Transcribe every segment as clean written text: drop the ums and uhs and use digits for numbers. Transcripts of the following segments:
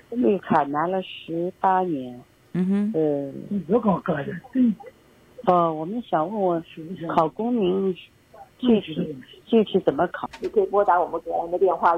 绿卡拿了18年。 有搞个人。 我们想问问考公民具体怎么考？ 你可以拨打我们个人的电话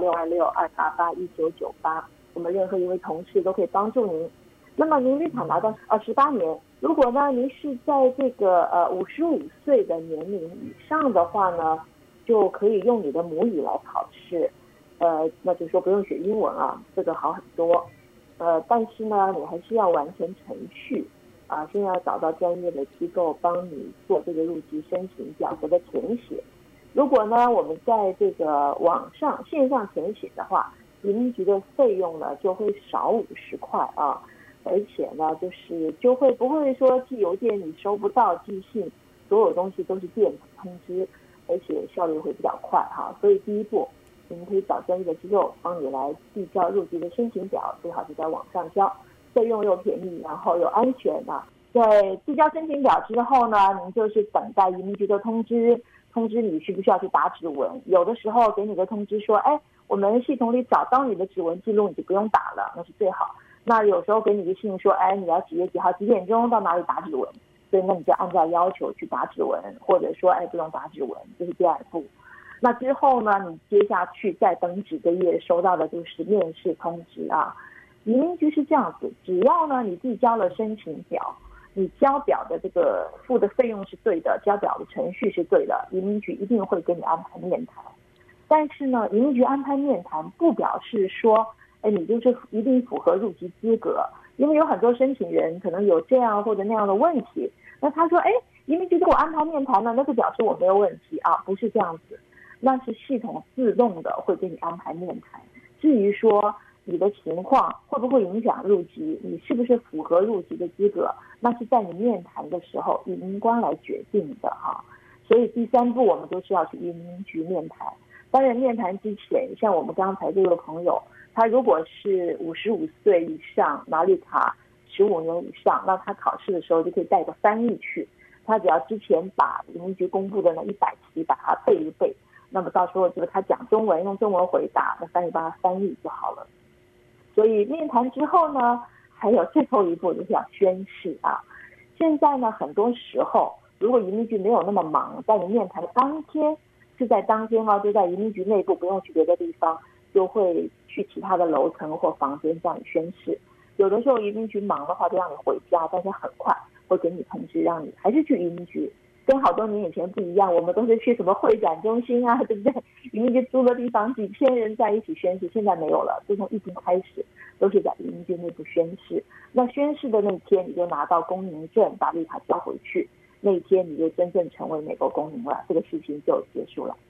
626-288-1998，我们任何一位同事都可以帮助您。那么您绿卡拿到18年，如果呢您是在这个55岁的年龄以上的话呢，就可以用你的母语来考试，那就是说不用学英文啊，这个好很多。但是呢，你还是要完成程序啊，先要找到专业的机构帮你做这个入籍申请表格的填写。如果呢，我们在这个网上线上填写的话，移民局的费用呢就会少50块啊，而且呢，就会不会说寄邮件你收不到，寄信所有东西都是电子通知，而且效率会比较快哈。所以第一步，你们可以找专业的机构帮你来递交入籍的申请表，最好是在网上交，费用又便宜，然后又安全啊。在递交申请表之后呢，您就是等待移民局的通知你需不需要去打指纹。有的时候给你的通知说，我们系统里找到你的指纹记录，你就不用打了，那是最好。那有时候给你的信说，你要几月几号几点钟到哪里打指纹，所以那你就按照要求去打指纹，或者说不用打指纹，这是第二步。那之后呢，你接下去再等几个月收到的就是面试通知啊。移民局是这样子，只要呢你递交了申请表，你交表的这个付的费用是对的，交表的程序是对的，移民局一定会给你安排面谈。但是呢，移民局安排面谈不表示说，你就是一定符合入籍资格，因为有很多申请人可能有这样或者那样的问题，那他说，移民局给我安排面谈了，那就表示我没有问题啊，不是这样子，那是系统自动的会给你安排面谈。至于说你的情况会不会影响入籍，你是不是符合入籍的资格，那是在你面谈的时候移民官来决定的哈。所以第三步我们都是要去移民局面谈。当然面谈之前，像我们刚才这位朋友，他如果是55岁以上，拿绿卡15年以上，那他考试的时候就可以带个翻译去，他只要之前把移民局公布的那100题把它背一背，那么到时候就是他讲中文用中文回答，那翻译帮他翻译就好了。所以面谈之后呢，还有最后一步就是要宣誓啊。现在呢，很多时候如果移民局没有那么忙，在你面谈的当天，是在当天就在移民局内部，不用去别的地方，就会去其他的楼层或房间叫你宣誓。有的时候移民局忙的话就让你回家，但是很快会给你通知让你还是去移民局。跟好多年以前不一样，我们都是去什么会展中心啊，对不对？移民局租的地方几千人在一起宣誓，现在没有了，自从疫情开始都是在移民局内部宣誓。那宣誓的那天你就拿到公民证，把绿卡交回去，那一天你就真正成为美国公民了，这个事情就结束了。